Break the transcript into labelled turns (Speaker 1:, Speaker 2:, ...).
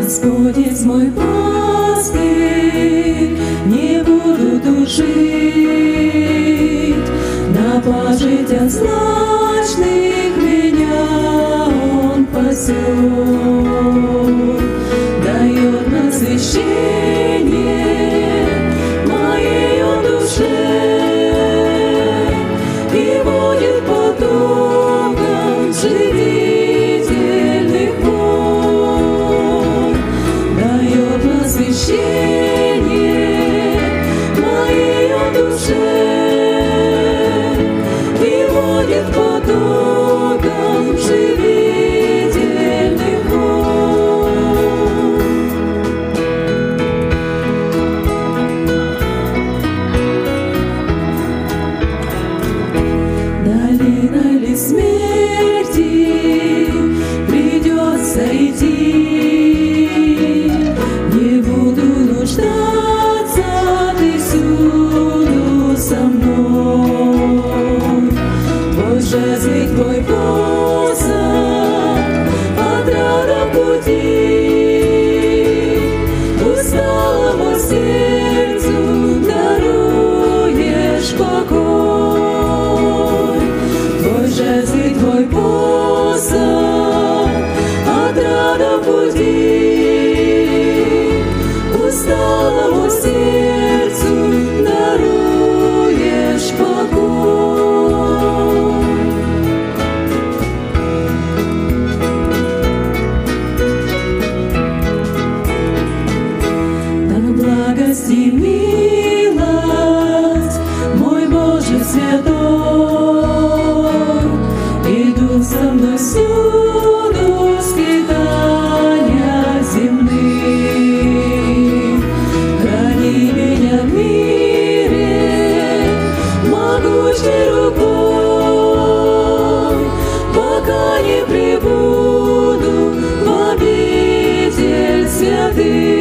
Speaker 1: Господь есть мой пастырь, не буду тужить, на пажитях злачных меня Он пасет, дает насыщение моей душе и водит потоком живительных вод, дает насыщение моей душе и водит потоком живительных вод. Долиной ли смерти придется идти, не буду нуждаться, Ты всюду со мной. Твой жезл и Твой посох, отрада пути, усталому сердцу даруешь покой. Твой жезл и Твой посох, отрада пути, усталому сердцу даруешь покой. Так благость и милость, мой Боже святой, идут со мной всюду скитания земных. Храни меня в мире могучей рукой, пока не прибуду в обитель святых.